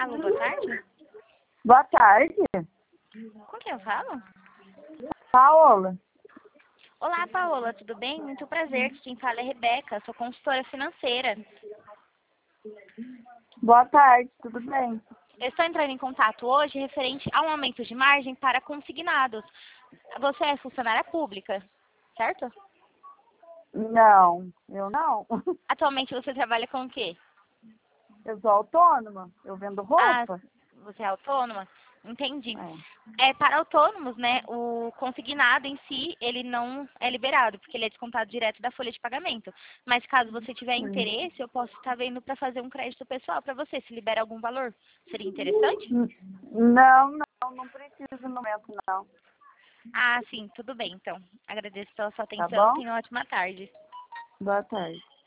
Alô, boa tarde. Boa tarde. Com quem eu falo? Paola. Olá, Paola, tudo bem? Muito prazer. Quem fala é Rebeca, sou consultora financeira. Boa tarde, tudo bem? Eu estou entrando em contato hoje referente a um aumento de margem para consignados. Você é funcionária pública, certo? Não, eu não. Atualmente você trabalha com o quê? Eu sou autônoma, eu vendo Ah, roupa. você é autônoma? Entendi. É. Para autônomos, né, o consignado em si, ele não é liberado, porque ele é descontado direto da folha de pagamento. Mas caso você tiver interesse, eu posso estar vendo para fazer um crédito pessoal para você, se libera algum valor. Seria interessante? Não preciso no momento, não. Ah, sim, tudo bem, então. Agradeço pela sua Tá atenção, bom? tenha uma ótima tarde. Boa tarde.